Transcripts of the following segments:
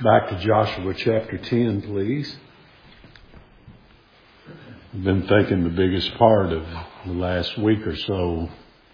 Back to Joshua chapter 10, please. I've been thinking the biggest part of the last week or so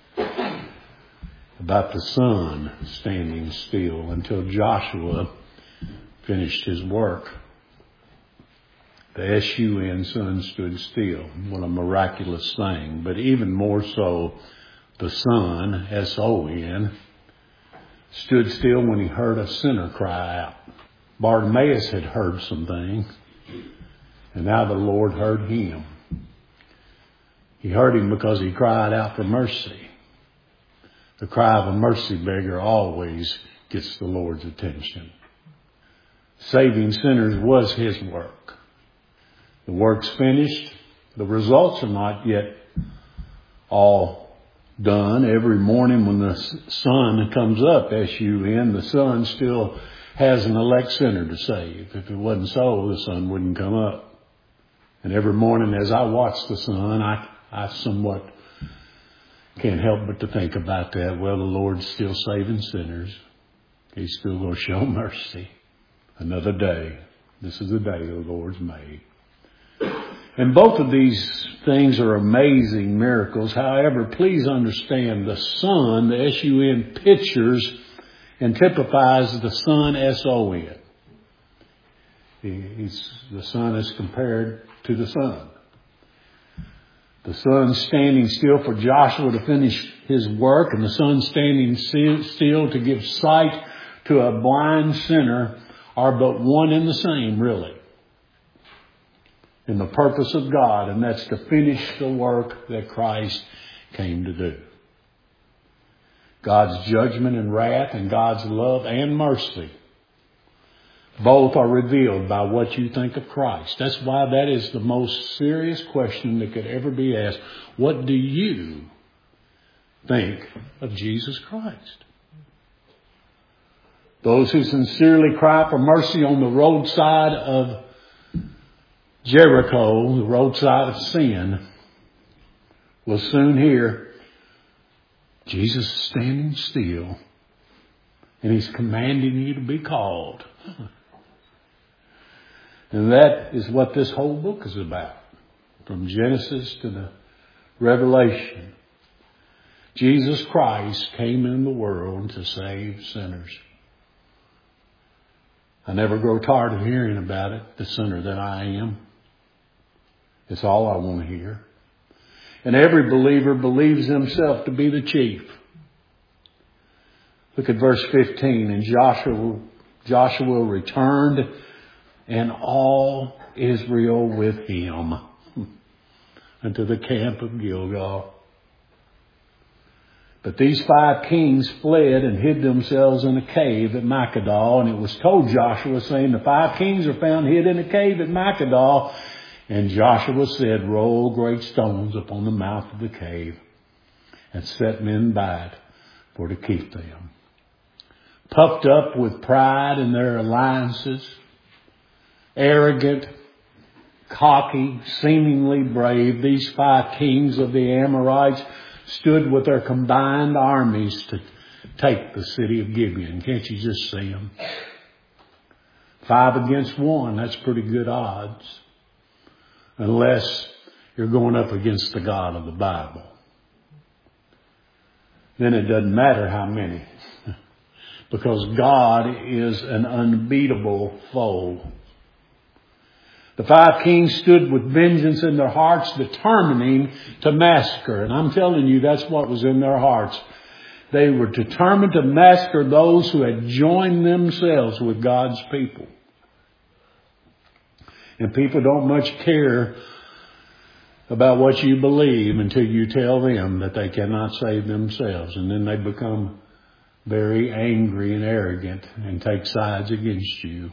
about the sun standing still until Joshua finished his work. The S-U-N, sun stood still. What a miraculous thing. But even more so, the sun, S-O-N, stood still when he heard a sinner cry out. Bartimaeus had heard some things, and now the Lord heard him. He heard him because he cried out for mercy. The cry of a mercy beggar always gets the Lord's attention. Saving sinners was his work. The work's finished. The results are not yet all done. Every morning when the sun comes up, S-U-N, the sun still has an elect sinner to save. If it wasn't so, the sun wouldn't come up. And every morning as I watch the sun, I somewhat can't help but to think about that. Well, the Lord's still saving sinners. He's still going to show mercy. Another day. This is the day the Lord's made. And both of these things are amazing miracles. However, please understand the sun, the S-U-N, pictures and typifies the sun, S-O-N. The sun is compared to the sun. The sun standing still for Joshua to finish his work, and the sun standing still to give sight to a blind sinner are but one and the same, really, in the purpose of God, and that's to finish the work that Christ came to do. God's judgment and wrath and God's love and mercy both are revealed by what you think of Christ. That's why that is the most serious question that could ever be asked. What do you think of Jesus Christ? Those who sincerely cry for mercy on the roadside of Jericho, the roadside of sin, will soon hear Jesus is standing still, and He's commanding you to be called. And that is what this whole book is about. From Genesis to the Revelation. Jesus Christ came in the world to save sinners. I never grow tired of hearing about it, the sinner that I am. It's all I want to hear. And every believer believes himself to be the chief. Look at verse 15. And Joshua returned, and all Israel with him, unto the camp of Gilgal. But these 5 kings fled and hid themselves in a cave at Makkedah. And it was told Joshua, saying, the 5 kings are found hid in a cave at Makkedah. And Joshua said, roll great stones upon the mouth of the cave, and set men by it for to keep them. Puffed up with pride in their alliances, arrogant, cocky, seemingly brave, these 5 kings of the Amorites stood with their combined armies to take the city of Gibeon. Can't you just see them? 5 against 1, that's pretty good odds. Unless you're going up against the God of the Bible. Then it doesn't matter how many. Because God is an unbeatable foe. The 5 kings stood with vengeance in their hearts, determining to massacre. And I'm telling you, that's what was in their hearts. They were determined to massacre those who had joined themselves with God's people. And people don't much care about what you believe until you tell them that they cannot save themselves. And then they become very angry and arrogant and take sides against you.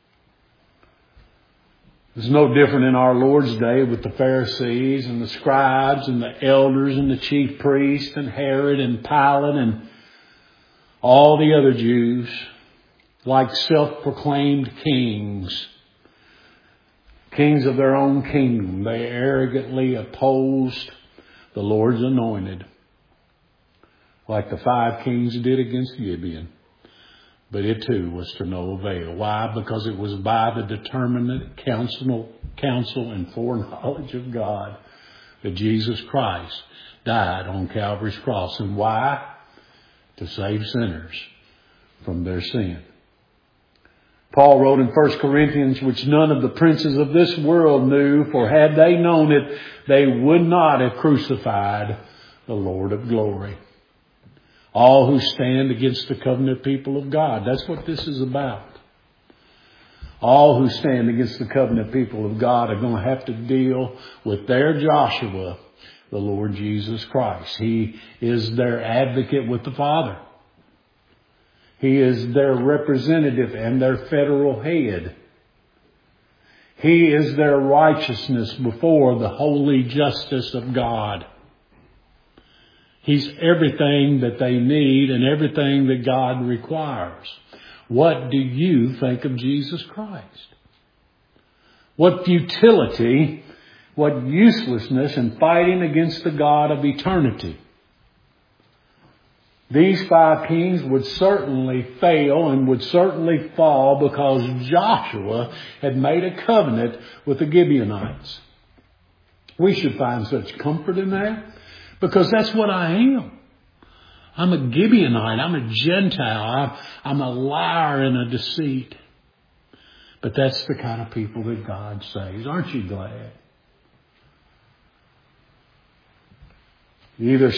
It's no different in our Lord's day with the Pharisees and the scribes and the elders and the chief priests and Herod and Pilate and all the other Jews, like self-proclaimed kings. Kings of their own kingdom. They arrogantly opposed the Lord's anointed, like the 5 kings did against Gibeon. But it too was to no avail. Why? Because it was by the determinate counsel and foreknowledge of God that Jesus Christ died on Calvary's cross. And why? To save sinners from their sin. Paul wrote in 1 Corinthians, which none of the princes of this world knew, for had they known it, they would not have crucified the Lord of glory. All who stand against the covenant people of God. That's what this is about. All who stand against the covenant people of God are going to have to deal with their Joshua, the Lord Jesus Christ. He is their advocate with the Father. He is their representative and their federal head. He is their righteousness before the holy justice of God. He's everything that they need and everything that God requires. What do you think of Jesus Christ? What futility, what uselessness in fighting against the God of eternity. These 5 kings would certainly fail and would certainly fall because Joshua had made a covenant with the Gibeonites. We should find such comfort in that. Because that's what I am. I'm a Gibeonite. I'm a Gentile. I'm a liar and a deceit. But that's the kind of people that God saves. Aren't you glad? Either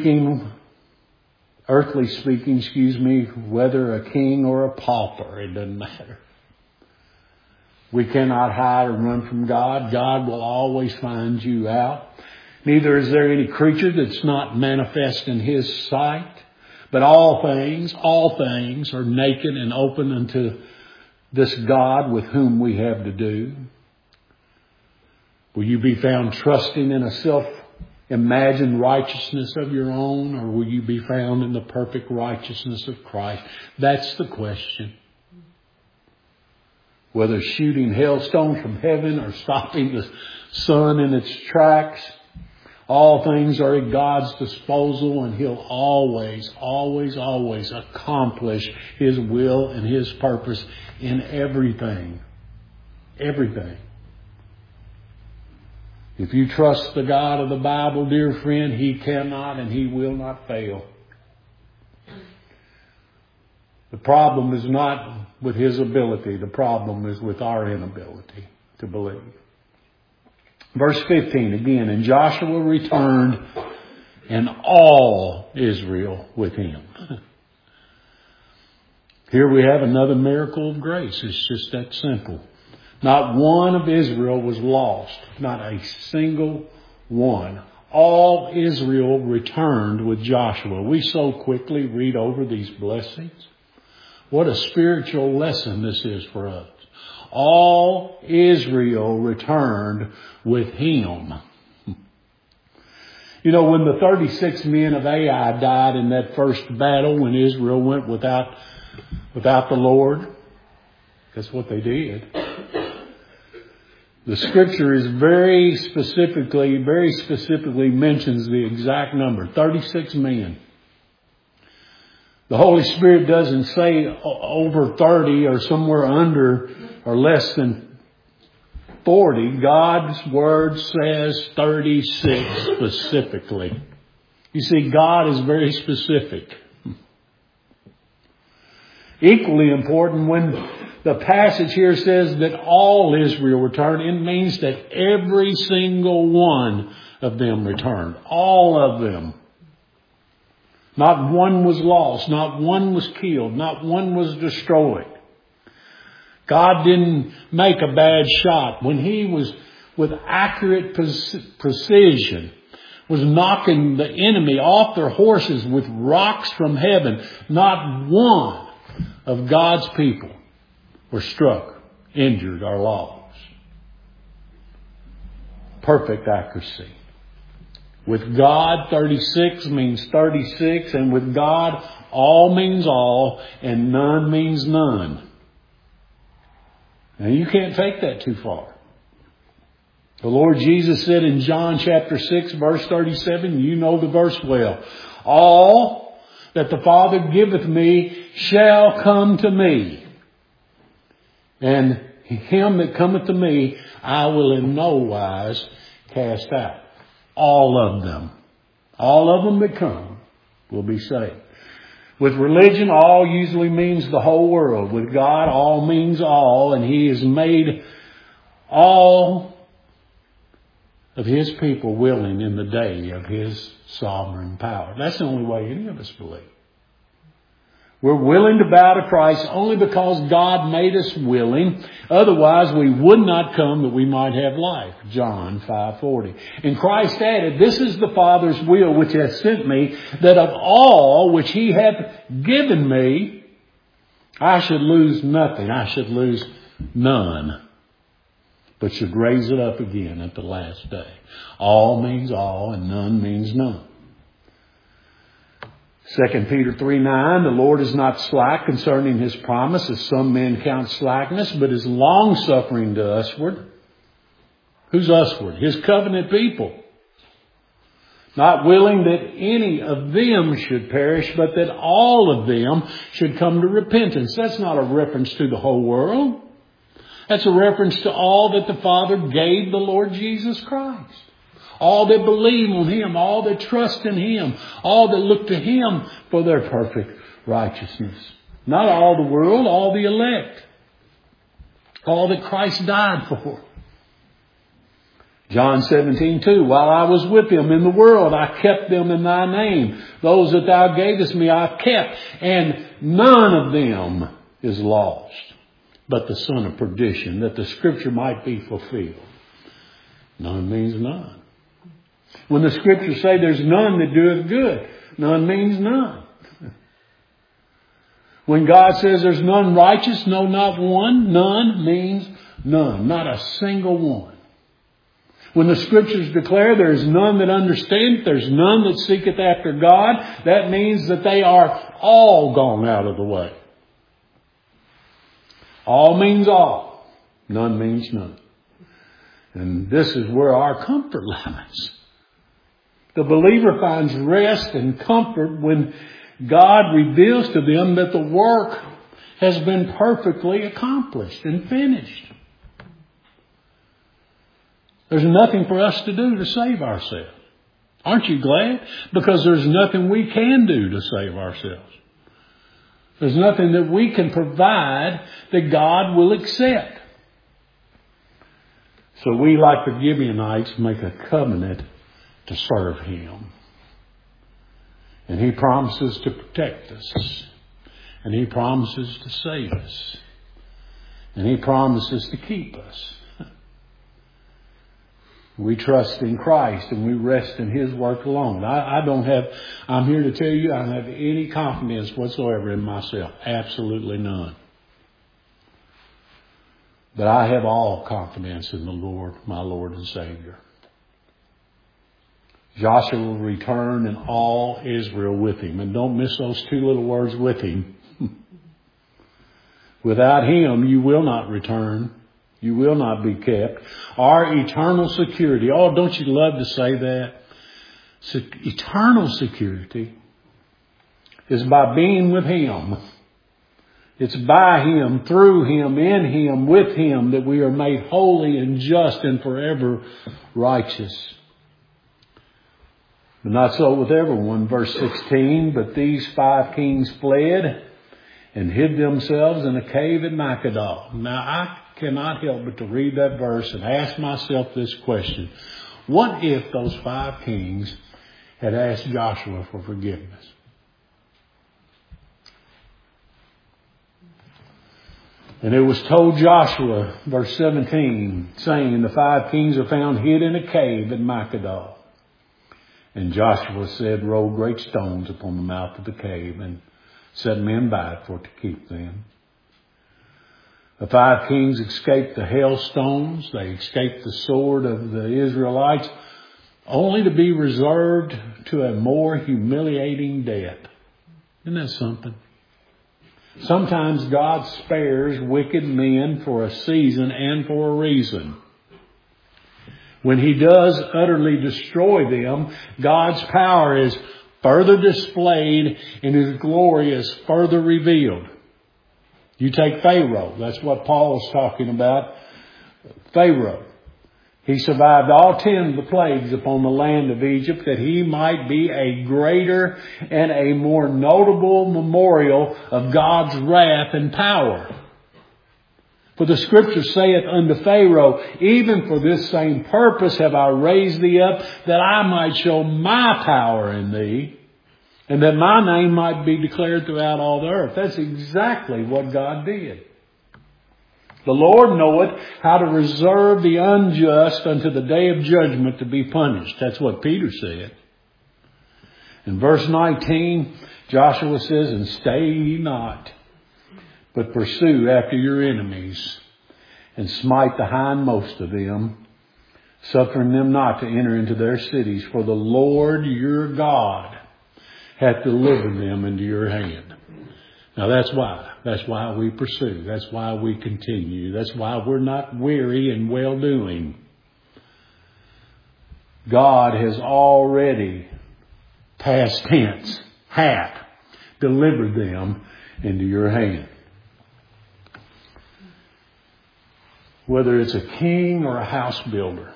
earthly speaking, whether a king or a pauper, it doesn't matter. We cannot hide or run from God. God will always find you out. Neither is there any creature that's not manifest in His sight. But all things are naked and open unto this God with whom we have to do. Will you be found trusting in a self-imagined righteousness of your own, or will you be found in the perfect righteousness of Christ? That's the question. Whether shooting hailstones from heaven or stopping the sun in its tracks, all things are at God's disposal, and He'll always, always, always accomplish His will and His purpose in everything. Everything. If you trust the God of the Bible, dear friend, He cannot and He will not fail. The problem is not with His ability. The problem is with our inability to believe. Verse 15 again, and Joshua returned and all Israel with him. Here we have another miracle of grace. It's just that simple. Not one of Israel was lost. Not a single one. All Israel returned with Joshua. We so quickly read over these blessings. What a spiritual lesson this is for us. All Israel returned with him. You know, when the 36 men of Ai died in that first battle, when Israel went without the Lord, that's what they did. The Scripture is very specifically mentions the exact number, 36 men. The Holy Spirit doesn't say over 30 or somewhere under or less than 40. God's Word says 36 specifically. You see, God is very specific. Equally important, when the passage here says that all Israel returned, it means that every single one of them returned. All of them. Not one was lost. Not one was killed. Not one was destroyed. God didn't make a bad shot. When He was, with accurate precision, was knocking the enemy off their horses with rocks from heaven, not one of God's people were struck, injured, or lost. Perfect accuracy. With God, 36 means 36, and with God, all means all, and none means none. Now, you can't take that too far. The Lord Jesus said in John chapter 6, verse 37, you know the verse well. All that the Father giveth me shall come to me. And him that cometh to me, I will in no wise cast out. All of them that come will be saved. With religion, all usually means the whole world. With God, all means all, and He has made all of His people willing in the day of His sovereign power. That's the only way any of us believe. We're willing to bow to Christ only because God made us willing. Otherwise, we would not come that we might have life. John 5:40. And Christ added, this is the Father's will which hath sent me, that of all which He hath given me, I should lose nothing. I should lose none, but should raise it up again at the last day. All means all, and none means none. 2 Peter 3:9, the Lord is not slack concerning His promise, as some men count slackness, but is long-suffering to usward. Who's usward? His covenant people. Not willing that any of them should perish, but that all of them should come to repentance. That's not a reference to the whole world. That's a reference to all that the Father gave the Lord Jesus Christ. All that believe on Him, all that trust in Him, all that look to Him for their perfect righteousness. Not all the world, all the elect. All that Christ died for. John 17:2, while I was with them in the world, I kept them in Thy name. Those that Thou gavest me I kept, and none of them is lost, but the son of perdition, that the Scripture might be fulfilled. None means none. When the Scriptures say there's none that doeth good, none means none. When God says there's none righteous, no, not one, none means none. Not a single one. When the Scriptures declare there is none that understandeth, there's none that seeketh after God, that means that they are all gone out of the way. All means all. None means none. And this is where our comfort lies. The believer finds rest and comfort when God reveals to them that the work has been perfectly accomplished and finished. There's nothing for us to do to save ourselves. Aren't you glad? Because there's nothing we can do to save ourselves. There's nothing that we can provide that God will accept. So we, like the Gibeonites, make a covenant to serve Him. And He promises to protect us. And He promises to save us. And He promises to keep us. We trust in Christ and we rest in His work alone. I'm here to tell you, I don't have any confidence whatsoever in myself. Absolutely none. But I have all confidence in the Lord, my Lord and Savior. Joshua will return and all Israel with him. And don't miss those two little words, with him. Without Him, you will not return. You will not be kept. Our eternal security. Oh, don't you love to say that? Eternal security is by being with Him. It's by Him, through Him, in Him, with Him that we are made holy and just and forever righteous. But not so with everyone. Verse 16, but these 5 kings fled and hid themselves in a cave at Makkedah. Now I cannot help but to read that verse and ask myself this question. What if those 5 kings had asked Joshua for forgiveness? And it was told Joshua, verse 17, saying, the 5 kings are found hid in a cave at Makkedah. And Joshua said, roll great stones upon the mouth of the cave and set men by it for to keep them. The 5 kings escaped the hailstones. They escaped the sword of the Israelites, only to be reserved to a more humiliating death. Isn't that something? Sometimes God spares wicked men for a season and for a reason. When He does utterly destroy them, God's power is further displayed and His glory is further revealed. You take Pharaoh. That's what Paul is talking about. Pharaoh. He survived all 10 of the plagues upon the land of Egypt that he might be a greater and a more notable memorial of God's wrath and power. For the Scripture saith unto Pharaoh, even for this same purpose have I raised thee up, that I might show my power in thee, and that my name might be declared throughout all the earth. That's exactly what God did. The Lord knoweth how to reserve the unjust unto the day of judgment to be punished. That's what Peter said. In verse 19, Joshua says, and stay ye not, but pursue after your enemies, and smite the hindmost of them, suffering them not to enter into their cities. For the Lord your God hath delivered them into your hand. Now that's why. That's why we pursue. That's why we continue. That's why we're not weary in well-doing. God has already, past tense, hath delivered them into your hand. Whether it's a king or a house builder,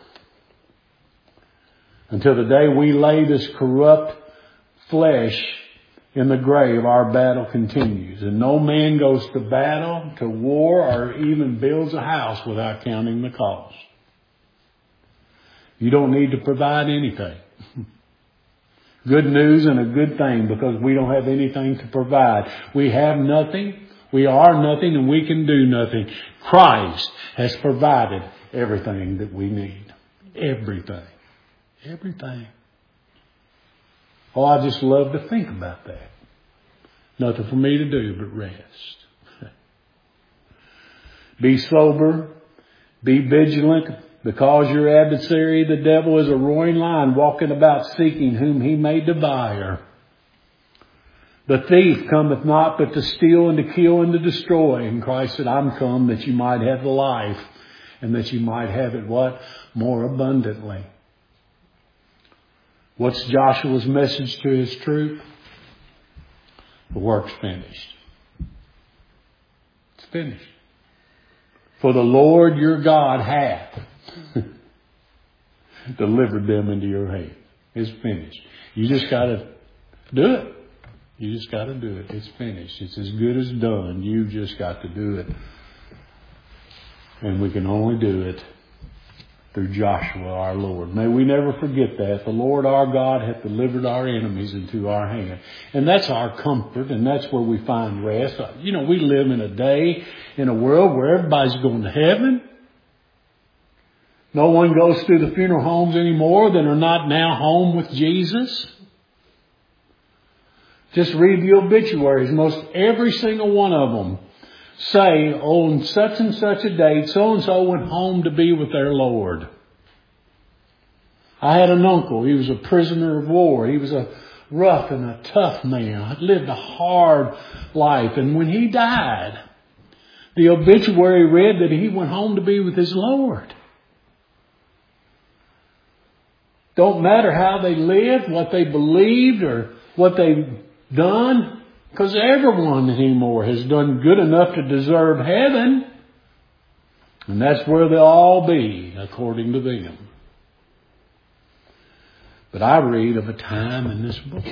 until the day we lay this corrupt flesh in the grave, our battle continues. And no man goes to battle, to war, or even builds a house without counting the cost. You don't need to provide anything. Good news and a good thing, because we don't have anything to provide. We have nothing, we are nothing, and we can do nothing. Christ has provided everything that we need. Everything. Everything. Oh, I just love to think about that. Nothing for me to do but rest. Be sober. Be vigilant, because your adversary, the devil, is a roaring lion, walking about seeking whom he may devour. The thief cometh not but to steal and to kill and to destroy. And Christ said, I'm come that you might have the life, and that you might have it what? More abundantly. What's Joshua's message to his troop? The work's finished. It's finished. For the Lord your God hath delivered them into your hand. It's finished. You just got to do it. You just got to do it. It's finished. It's as good as done. You just got to do it. And we can only do it through Joshua our Lord. May we never forget that. The Lord our God hath delivered our enemies into our hand. And that's our comfort, and that's where we find rest. You know, we live in a day, in a world where everybody's going to heaven. No one goes through the funeral homes anymore that are not now home with Jesus. Just read the obituaries. Most every single one of them say, on such and such a date, so-and-so went home to be with their Lord. I had an uncle. He was a prisoner of war. He was a rough and a tough man. He lived a hard life. And when he died, the obituary read that he went home to be with his Lord. Don't matter how they lived, what they believed, or what they've done. Because everyone anymore has done good enough to deserve heaven. And that's where they'll all be, according to them. But I read of a time in this book.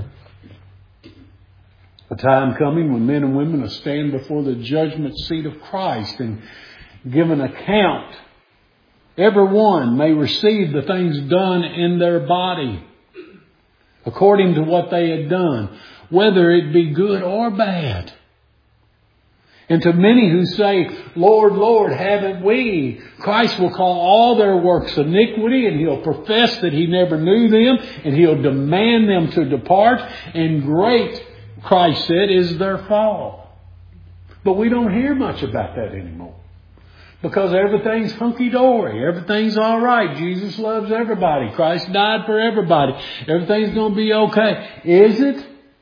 A time coming when men and women will stand before the judgment seat of Christ and give an account. Everyone may receive the things done in their body according to what they had done, whether it be good or bad. And to many who say, Lord, Lord, haven't we? Christ will call all their works iniquity, and He'll profess that He never knew them, and He'll demand them to depart. And great, Christ said, is their fall. But we don't hear much about that anymore. Because everything's hunky-dory. Everything's all right. Jesus loves everybody. Christ died for everybody. Everything's going to be okay. Is it?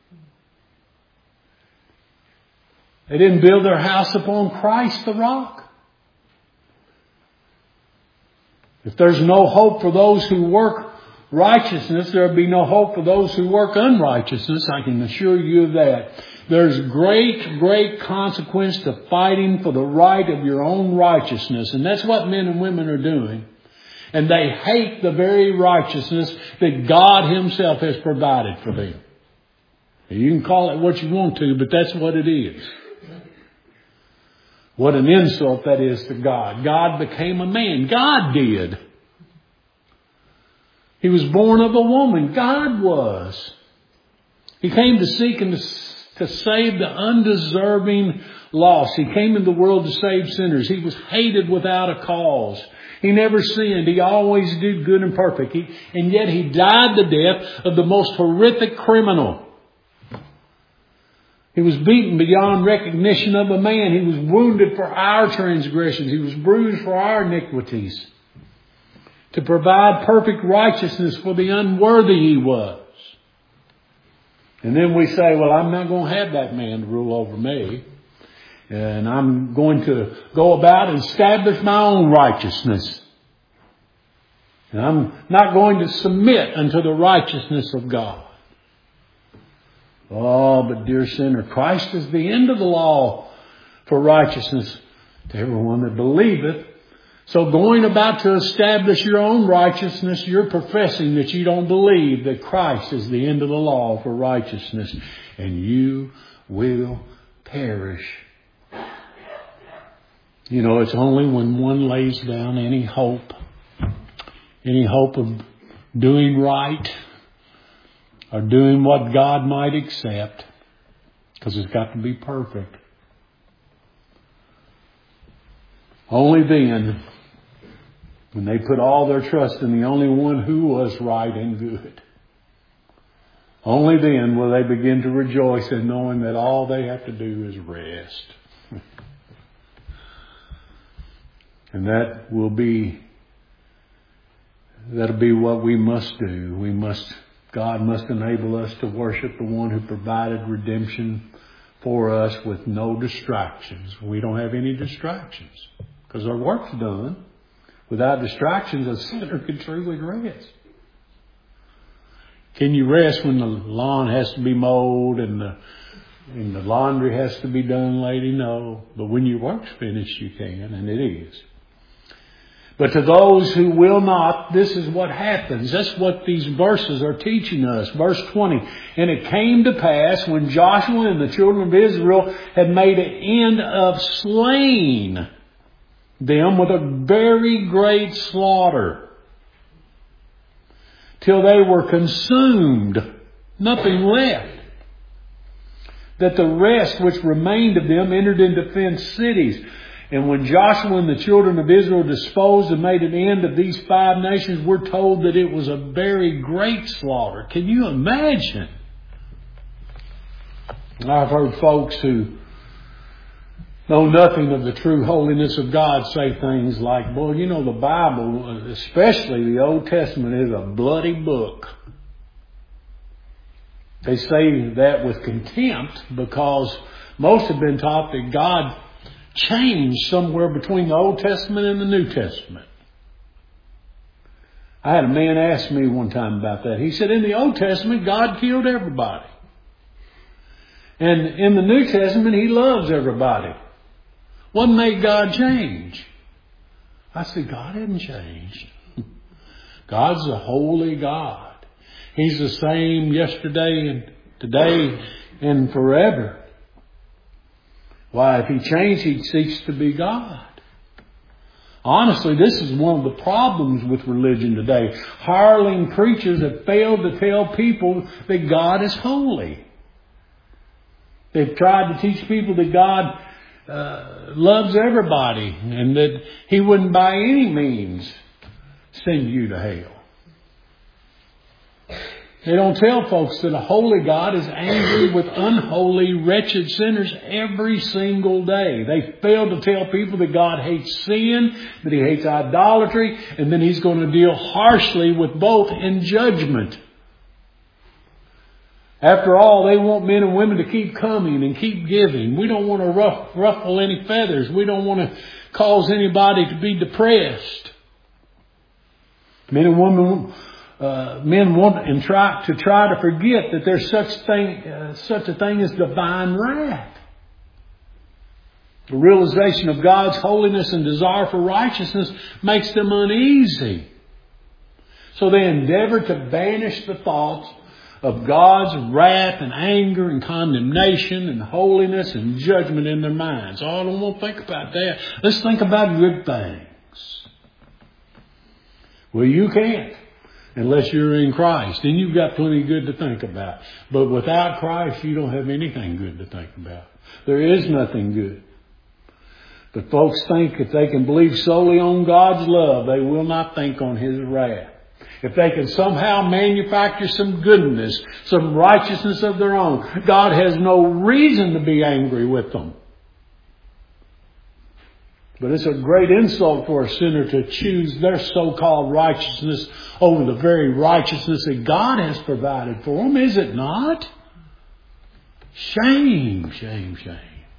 They didn't build their house upon Christ the rock. If there's no hope for those who work righteousness, there will be no hope for those who work unrighteousness. I can assure you of that. There's great, great consequence to fighting for the right of your own righteousness. And that's what men and women are doing. And they hate the very righteousness that God Himself has provided for them. You can call it what you want to, but that's what it is. What an insult that is to God. God became a man. God did. He was born of a woman. God was. He came to seek and to save the undeserving lost. He came into the world to save sinners. He was hated without a cause. He never sinned. He always did good and perfect. And yet He died the death of the most horrific criminal. He was beaten beyond recognition of a man. He was wounded for our transgressions. He was bruised for our iniquities. To provide perfect righteousness for the unworthy He was. And then we say, well, I'm not going to have that man to rule over me. And I'm going to go about and establish my own righteousness. And I'm not going to submit unto the righteousness of God. Oh, but dear sinner, Christ is the end of the law for righteousness to everyone that believeth. So going about to establish your own righteousness, you're professing that you don't believe that Christ is the end of the law for righteousness. And you will perish. You know, it's only when one lays down any hope of doing right, or doing what God might accept, because it's got to be perfect. Only then, when they put all their trust in the only one who was right and good, only then will they begin to rejoice in knowing that all they have to do is rest. And that'll be what we must do. God must enable us to worship the one who provided redemption for us with no distractions. We don't have any distractions because our work's done. Without distractions, a sinner can truly rest. Can you rest when the lawn has to be mowed and the laundry has to be done, lady? No. But when your work's finished, you can, and it is. But to those who will not, this is what happens. That's what these verses are teaching us. Verse 20. And it came to pass when Joshua and the children of Israel had made an end of slaying them with a very great slaughter, till they were consumed, nothing left, that the rest which remained of them entered into fenced cities. And when Joshua and the children of Israel disposed and made an end of these 5 nations, we're told that it was a very great slaughter. Can you imagine? I've heard folks who know nothing of the true holiness of God say things like, boy, you know, the Bible, especially the Old Testament, is a bloody book. They say that with contempt because most have been taught that God changed somewhere between the Old Testament and the New Testament. I had a man ask me one time about that. He said, in the Old Testament, God killed everybody. And in the New Testament, He loves everybody. What made God change? I said, God hadn't changed. God's a holy God. He's the same yesterday and today and forever. Why, if He changed, He'd cease to be God. Honestly, this is one of the problems with religion today. Hireling preachers have failed to tell people that God is holy. They've tried to teach people that God loves everybody and that He wouldn't by any means send you to hell. They don't tell folks that a holy God is angry with unholy, wretched sinners every single day. They fail to tell people that God hates sin, that He hates idolatry, and then He's going to deal harshly with both in judgment. After all, they want men and women to keep coming and keep giving. We don't want to ruffle any feathers. We don't want to cause anybody to be depressed. Men and women men want and try to forget that there's such a thing as divine wrath. The realization of God's holiness and desire for righteousness makes them uneasy. So they endeavor to banish the thoughts of God's wrath and anger and condemnation and holiness and judgment in their minds. Oh, I don't want to think about that. Let's think about good things. Well, you can't unless you're in Christ. Then you've got plenty good to think about. But without Christ, you don't have anything good to think about. There is nothing good. But folks think if they can believe solely on God's love, they will not think on His wrath. If they can somehow manufacture some goodness, some righteousness of their own, God has no reason to be angry with them. But it's a great insult for a sinner to choose their so-called righteousness over the very righteousness that God has provided for them, is it not? Shame, shame, shame.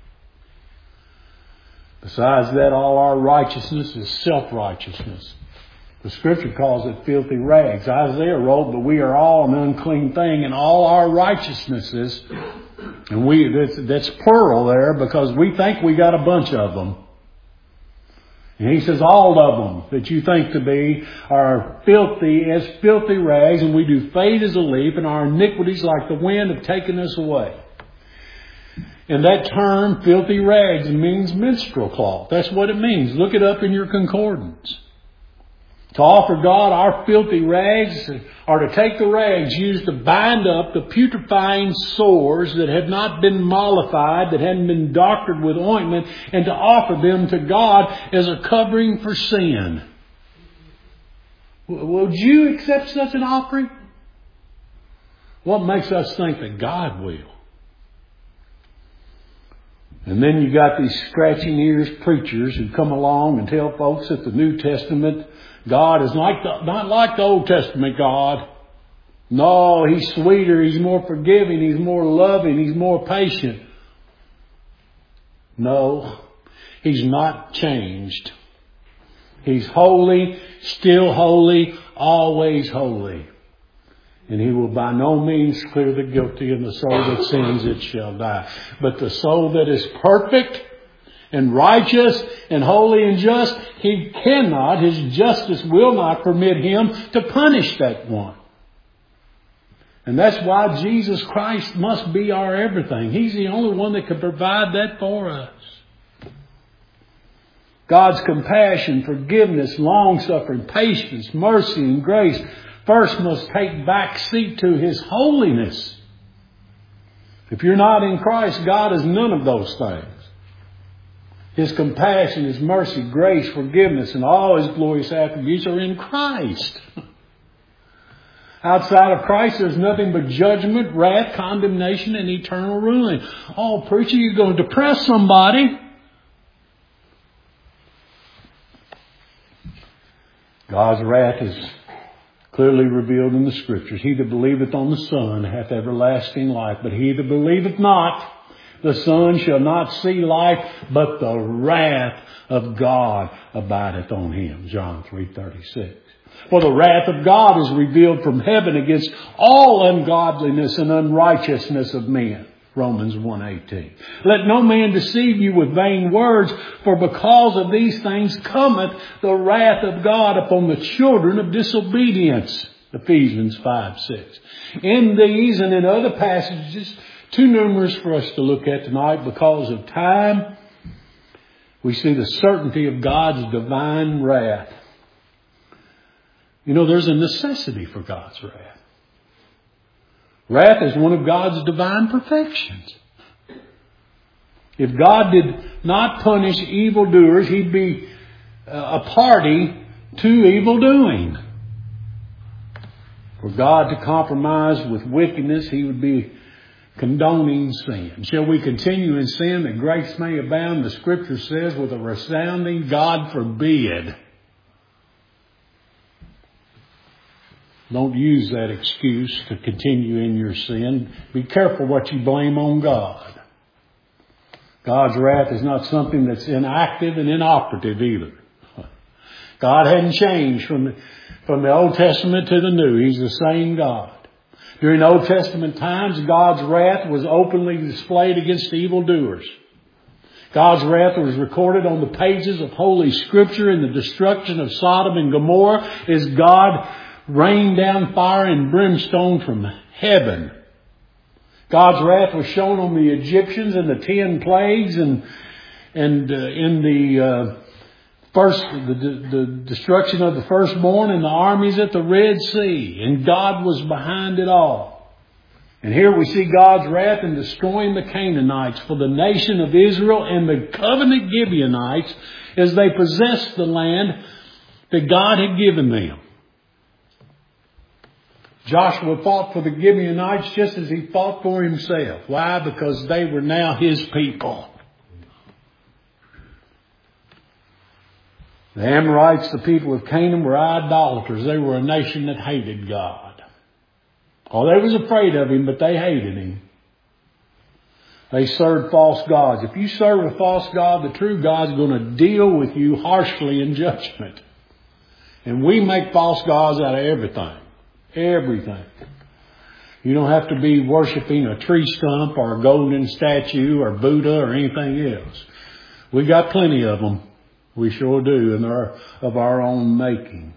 Besides that, all our righteousness is self-righteousness. The Scripture calls it filthy rags. Isaiah wrote, but we are all an unclean thing, and all our righteousnesses, and that's plural there because we think we got a bunch of them. And he says all of them that you think to be are filthy as filthy rags, and we do fade as a leaf, and our iniquities like the wind have taken us away. And that term, filthy rags, means menstrual cloth. That's what it means. Look it up in your concordance. To offer God our filthy rags, or to take the rags used to bind up the putrefying sores that have not been mollified, that hadn't been doctored with ointment, and to offer them to God as a covering for sin. Would you accept such an offering? What makes us think that God will? And then you got these scratching ears preachers who come along and tell folks that the New Testament God is not like the Old Testament God. No, He's sweeter, He's more forgiving, He's more loving, He's more patient. No, He's not changed. He's holy, still holy, always holy. And He will by no means clear the guilty, and the soul that sins, it shall die. But the soul that is perfect and righteous and holy and just, He cannot, His justice will not permit Him to punish that one. And that's why Jesus Christ must be our everything. He's the only one that can provide that for us. God's compassion, forgiveness, long-suffering, patience, mercy, and grace first must take back seat to His holiness. If you're not in Christ, God is none of those things. His compassion, His mercy, grace, forgiveness, and all His glorious attributes are in Christ. Outside of Christ, there's nothing but judgment, wrath, condemnation, and eternal ruin. Oh, preacher, you're going to depress somebody. God's wrath is clearly revealed in the Scriptures. He that believeth on the Son hath everlasting life, but he that believeth not the Son shall not see life, but the wrath of God abideth on him. John 3:36. For the wrath of God is revealed from heaven against all ungodliness and unrighteousness of men. Romans 1:18. Let no man deceive you with vain words, for because of these things cometh the wrath of God upon the children of disobedience. Ephesians 5:6. In these and in other passages, too numerous for us to look at tonight because of time, we see the certainty of God's divine wrath. You know, there's a necessity for God's wrath. Wrath is one of God's divine perfections. If God did not punish evildoers, He'd be a party to evildoing. For God to compromise with wickedness, He would be condoning sin. Shall we continue in sin that grace may abound? The Scripture says with a resounding God forbid. Don't use that excuse to continue in your sin. Be careful what you blame on God. God's wrath is not something that's inactive and inoperative either. God hadn't changed from From the Old Testament to the New, He's the same God. During Old Testament times, God's wrath was openly displayed against evildoers. God's wrath was recorded on the pages of Holy Scripture in the destruction of Sodom and Gomorrah as God rained down fire and brimstone from heaven. God's wrath was shown on the Egyptians in the 10 plagues and in the destruction of the firstborn and the armies at the Red Sea. And God was behind it all. And here we see God's wrath in destroying the Canaanites for the nation of Israel and the covenant Gibeonites as they possessed the land that God had given them. Joshua fought for the Gibeonites just as he fought for himself. Why? Because they were now his people. The Amorites, the people of Canaan, were idolaters. They were a nation that hated God. Oh, they was afraid of Him, but they hated Him. They served false gods. If you serve a false god, the true God's going to deal with you harshly in judgment. And we make false gods out of everything. Everything. You don't have to be worshiping a tree stump or a golden statue or Buddha or anything else. We got plenty of them. We sure do, and they're of our own making.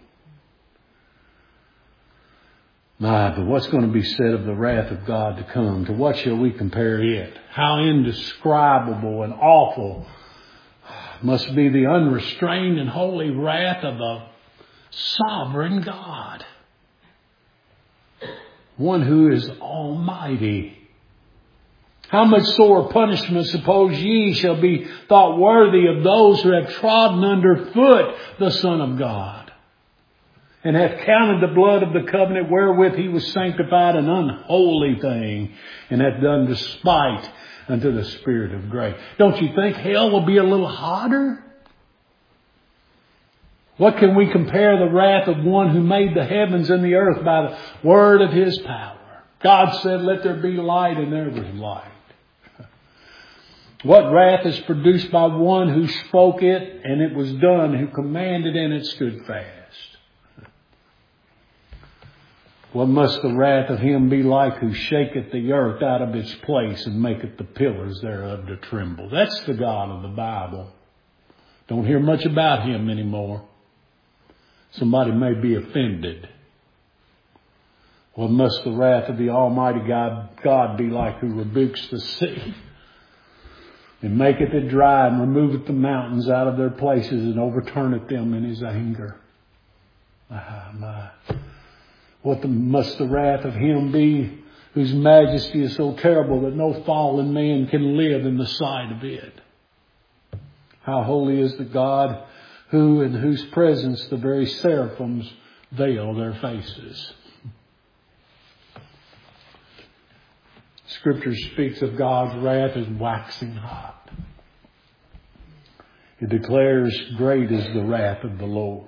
But what's going to be said of the wrath of God to come? To what shall we compare it? How indescribable and awful must be the unrestrained and holy wrath of a sovereign God. One who is almighty. How much sore punishment suppose ye shall be thought worthy of those who have trodden under foot the Son of God, and hath counted the blood of the covenant wherewith He was sanctified an unholy thing, and hath done despite unto the Spirit of grace. Don't you think hell will be a little hotter? What can we compare the wrath of one who made the heavens and the earth by the word of His power? God said, let there be light, and there was light. What wrath is produced by one who spoke it, and it was done, who commanded, and it stood fast? What must the wrath of Him be like who shaketh the earth out of its place and maketh the pillars thereof to tremble? That's the God of the Bible. Don't hear much about Him anymore. Somebody may be offended. What must the wrath of the Almighty God be like who rebukes the sea and maketh it dry and removeth the mountains out of their places and overturneth them in His anger? What must the wrath of Him be whose majesty is so terrible that no fallen man can live in the sight of it? How holy is the God who in whose presence the very seraphims veil their faces. Scripture speaks of God's wrath as waxing hot. It declares, great is the wrath of the Lord.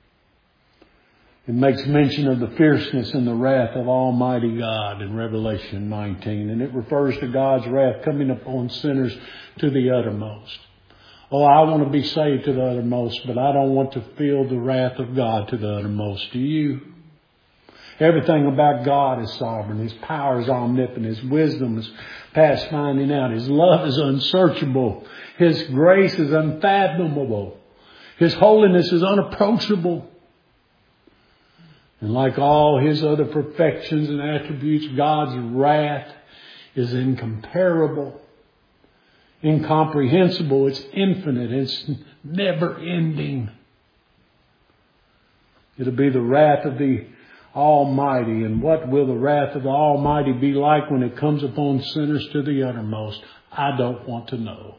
It makes mention of the fierceness and the wrath of Almighty God in Revelation 19. And it refers to God's wrath coming upon sinners to the uttermost. Oh, I want to be saved to the uttermost, but I don't want to feel the wrath of God to the uttermost. Do you? Everything about God is sovereign. His power is omnipotent. His wisdom is past finding out. His love is unsearchable. His grace is unfathomable. His holiness is unapproachable. And like all His other perfections and attributes, God's wrath is incomparable, incomprehensible. It's infinite. It's never ending. It'll be the wrath of the Almighty. And what will the wrath of the Almighty be like when it comes upon sinners to the uttermost? I don't want to know.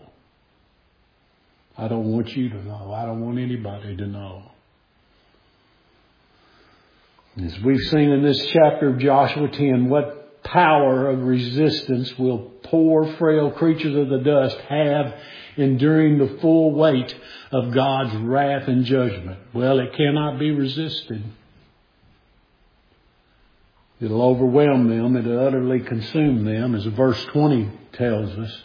I don't want you to know. I don't want anybody to know. As we've seen in this chapter of Joshua 10, what power of resistance will poor, frail creatures of the dust have enduring the full weight of God's wrath and judgment? Well, it cannot be resisted. It'll overwhelm them. It'll utterly consume them, as verse 20 tells us.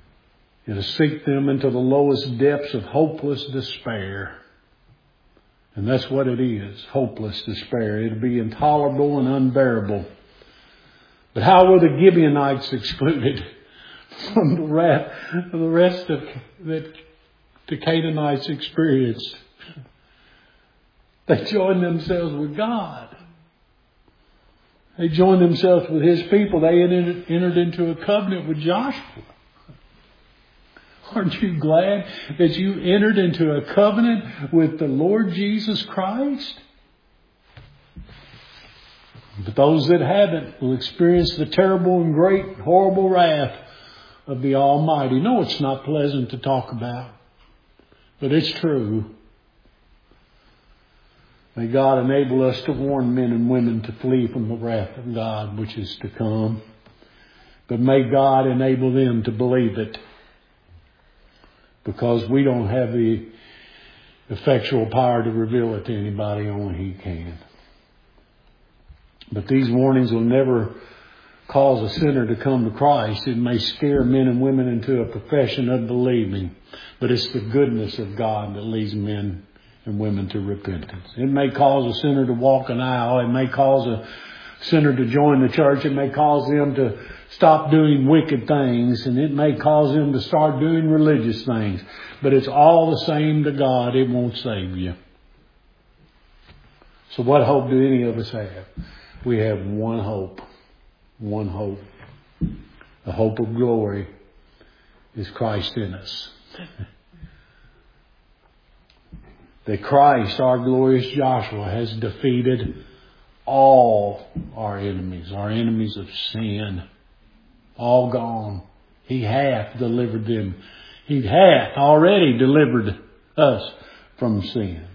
It'll sink them into the lowest depths of hopeless despair. And that's what it is. Hopeless despair. It'll be intolerable and unbearable. But how were the Gibeonites excluded from the rest of that the Canaanites experienced? They joined themselves with God. They joined themselves with His people. They entered into a covenant with Joshua. Aren't you glad that you entered into a covenant with the Lord Jesus Christ? But those that haven't will experience the terrible and great, horrible wrath of the Almighty. No, it's not pleasant to talk about, but it's true. May God enable us to warn men and women to flee from the wrath of God which is to come. But may God enable them to believe it, because we don't have the effectual power to reveal it to anybody, only He can. But these warnings will never cause a sinner to come to Christ. It may scare men and women into a profession of believing, but it's the goodness of God that leads men and women to repentance. It may cause a sinner to walk an aisle. It may cause a sinner to join the church. It may cause them to stop doing wicked things, and it may cause them to start doing religious things. But it's all the same to God. It won't save you. So what hope do any of us have? We have one hope. One hope. The hope of glory is Christ in us. That Christ, our glorious Joshua, has defeated all our enemies of sin. All gone. He hath delivered them. He hath already delivered us from sin.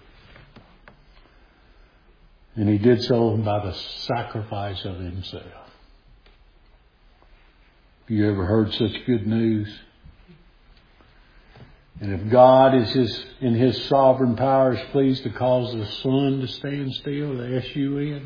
And He did so by the sacrifice of Himself. Have you ever heard such good news? And if God is in His sovereign power is pleased to cause the sun to stand still, the S-U-N,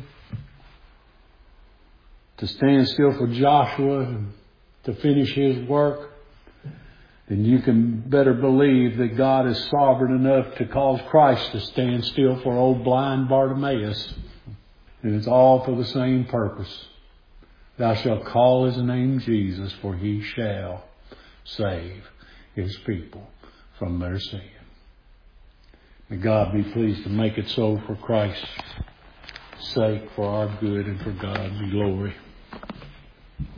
to stand still for Joshua to finish his work, then you can better believe that God is sovereign enough to cause Christ to stand still for old blind Bartimaeus. And it's all for the same purpose. Thou shalt call His name Jesus, for He shall save His people from their sin. May God be pleased to make it so for Christ's sake, for our good and for God's glory.